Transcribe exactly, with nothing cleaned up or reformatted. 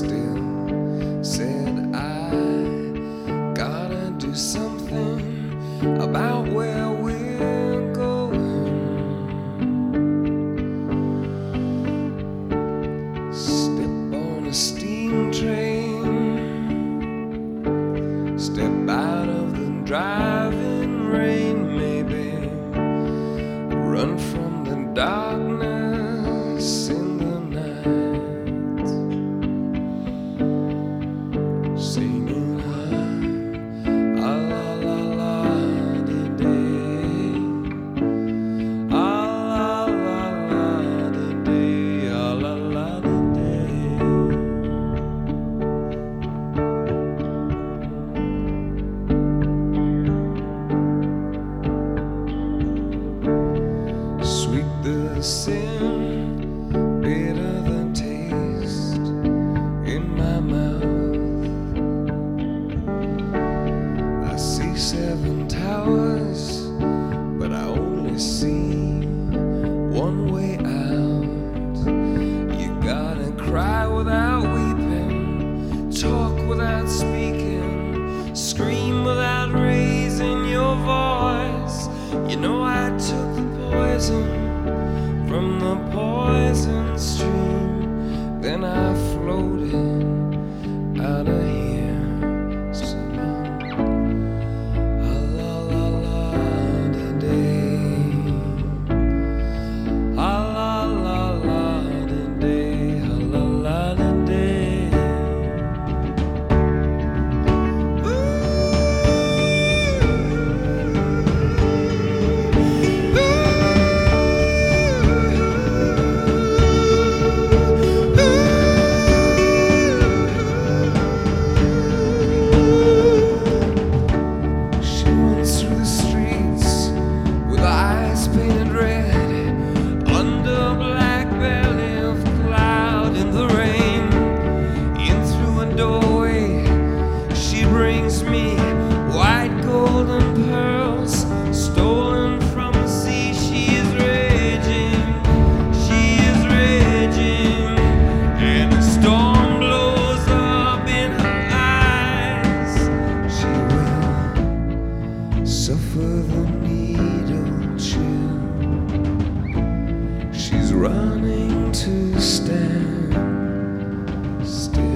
still said I gotta do something about where we're going. Step on a steam train, step out of the driving rain, maybe run from the darkness in the night, singing ah, ah la la la di day, ah la la la di day, ah la la di day. Sweet the sin, bitter the taste in my mouth. I see seven towers, but I only see one way out. You gotta cry without weeping, talk without speaking, scream without raising your voice. You know I took the poison from the poison stream, then I floated out of here, singing ah la la la di day, ah la la la di day, ah la la di day. Painted red under a black belly of cloud in the rain. In through a doorway she brings me white golden pearls stolen from the sea. She is raging, she is raging, and the storm blows up in her eyes. She will suffer the needle chill. She's running to stand still.